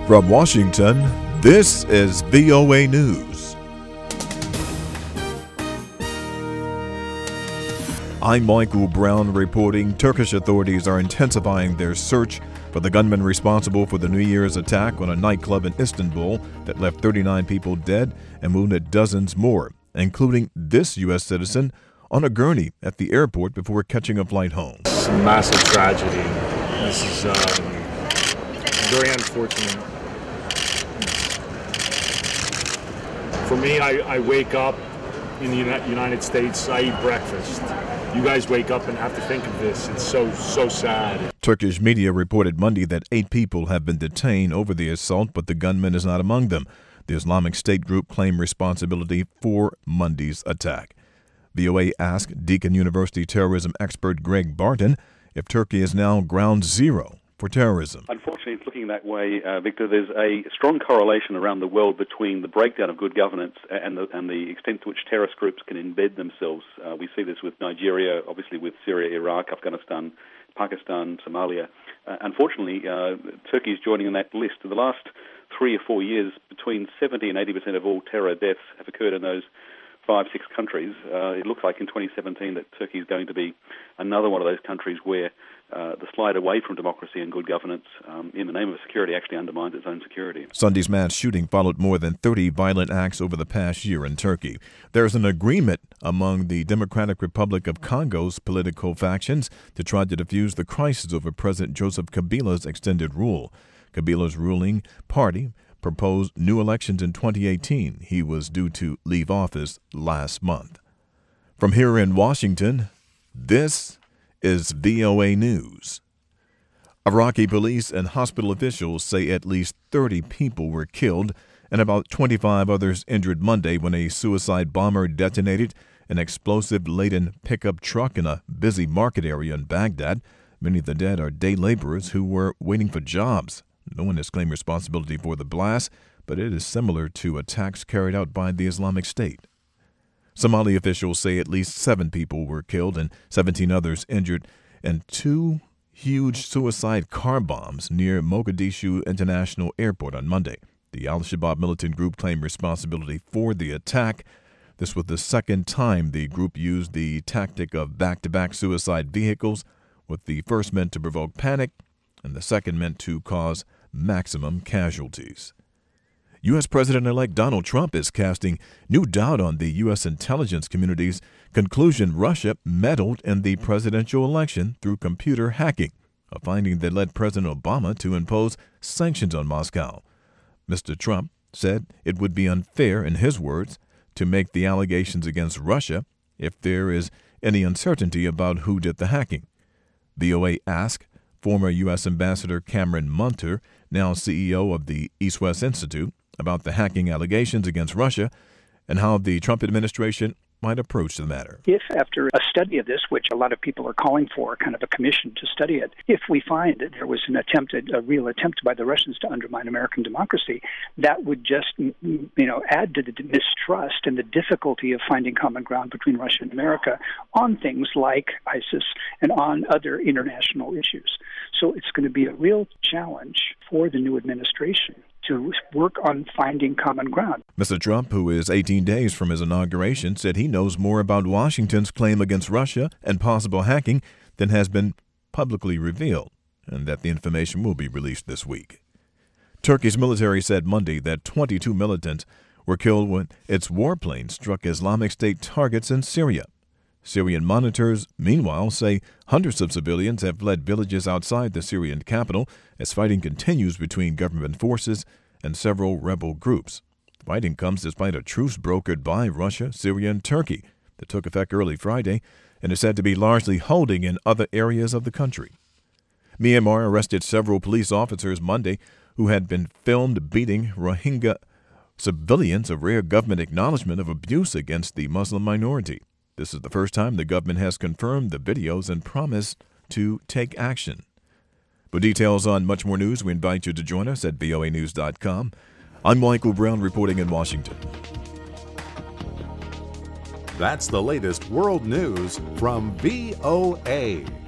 From Washington, this is VOA News. I'm Michael Brown reporting Turkish authorities are intensifying their search for the gunman responsible for the New Year's attack on a nightclub in Istanbul that left 39 people dead and wounded dozens more, including this U.S. citizen on a gurney at the airport before catching a flight home. It's a massive tragedy. This is very unfortunate. For me, I wake up in the United States, I eat breakfast. You guys wake up and have to think of this. It's so sad. Turkish media reported Monday that 8 people have been detained over the assault, but the gunman is not among them. The Islamic State group claimed responsibility for Monday's attack. VOA asked Deakin University terrorism expert Greg Barton if Turkey is now ground zero for terrorism. Unfortunately, it's looking that way, Victor. There's a strong correlation around the world between the breakdown of good governance and the extent to which terrorist groups can embed themselves. We see this with Nigeria, obviously with Syria, Iraq, Afghanistan, Pakistan, Somalia. Unfortunately, Turkey is joining in that list. In the last 3 or 4 years, between 70 and 80% of all terror deaths have occurred in those 5-6 countries. It looks like in 2017 that Turkey is going to be another one of those countries where the slide away from democracy and good governance in the name of security actually undermines its own security. Sunday's mass shooting followed more than 30 violent acts over the past year in Turkey. There's an agreement among the Democratic Republic of Congo's political factions to try to defuse the crisis over President Joseph Kabila's extended rule. Kabila's ruling party proposed new elections in 2018. He was due to leave office last month. From here in Washington, this is VOA News. Iraqi police and hospital officials say at least 30 people were killed and about 25 others injured Monday when a suicide bomber detonated an explosive-laden pickup truck in a busy market area in Baghdad. Many of the dead are day laborers who were waiting for jobs. No one has claimed responsibility for the blast, but it is similar to attacks carried out by the Islamic State. Somali officials say at least 7 people were killed and 17 others injured in 2 huge suicide car bombs near Mogadishu International Airport on Monday. The Al-Shabaab militant group claimed responsibility for the attack. This was the second time the group used the tactic of back-to-back suicide vehicles, with the first meant to provoke panic and the second meant to cause maximum casualties. U.S. President-elect Donald Trump is casting new doubt on the U.S. intelligence community's conclusion Russia meddled in the presidential election through computer hacking, a finding that led President Obama to impose sanctions on Moscow. Mr. Trump said it would be unfair, in his words, to make the allegations against Russia if there is any uncertainty about who did the hacking. VOA asked former U.S. Ambassador Cameron Munter, now CEO of the East-West Institute, about the hacking allegations against Russia and how the Trump administration might approach the matter. If after a study of this, which a lot of people are calling for, kind of a commission to study it, if we find that there was a real attempt by the Russians to undermine American democracy, that would just, add to the mistrust and the difficulty of finding common ground between Russia and America on things like ISIS and on other international issues. So it's going to be a real challenge for the new administration to work on finding common ground. Mr. Trump, who is 18 days from his inauguration, said he knows more about Washington's claim against Russia and possible hacking than has been publicly revealed, and that the information will be released this week. Turkey's military said Monday that 22 militants were killed when its warplanes struck Islamic State targets in Syria. Syrian monitors, meanwhile, say hundreds of civilians have fled villages outside the Syrian capital as fighting continues between government forces and several rebel groups. The fighting comes despite a truce brokered by Russia, Syria, and Turkey that took effect early Friday and is said to be largely holding in other areas of the country. Myanmar arrested several police officers Monday who had been filmed beating Rohingya civilians, a rare government acknowledgement of abuse against the Muslim minority. This is the first time the government has confirmed the videos and promised to take action. For details on much more news, we invite you to join us at voanews.com. I'm Michael Brown reporting in Washington. That's the latest world news from VOA.